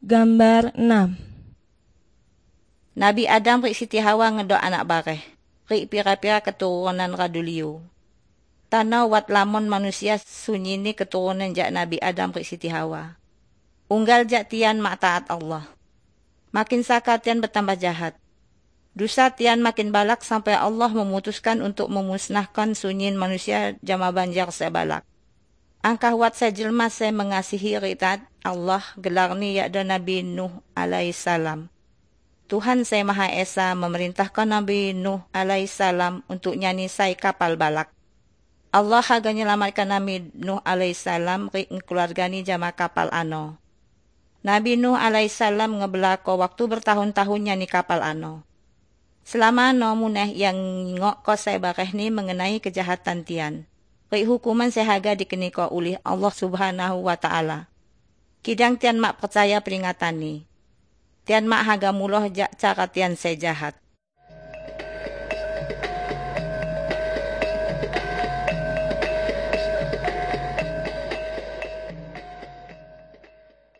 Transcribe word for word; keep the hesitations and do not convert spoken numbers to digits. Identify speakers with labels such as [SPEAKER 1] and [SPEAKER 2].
[SPEAKER 1] Gambar enam.
[SPEAKER 2] Nabi Adam ri Siti Hawa ngedok anak bareh. Ri pira-pira keturunan Raduliu. Tanah wat lamon manusia sunyi ni keturunan jak Nabi Adam ri Siti Hawa. Unggal jak tian mak taat Allah. Makin saka tian bertambah jahat. Dosa tian makin balak sampai Allah memutuskan untuk memusnahkan sunyin manusia jama banjar sebalak. Angkah wat saya jelma saya mengasihi ritat Allah gelar ni yakda Nabi Nuh alaihissalam. Tuhan saya Maha Esa memerintahkan Nabi Nuh alaihissalam untuk nyanyi sai kapal balak. Allah haga nyelamatkan Nabi Nuh alaihissalam ri keluargani jama kapal ano. Nabi Nuh alaihissalam ngebelako waktu bertahun-tahun nyanyi kapal ano. Selama no muneh yang ngok ko saya bareh ni mengenai kejahatan tian. Ri hukuman sehaga dikeniko oleh Allah subhanahu wa ta'ala. Kidang tian mak percaya peringatan ni. Tian mak haga muloh jak cara tian sejahat.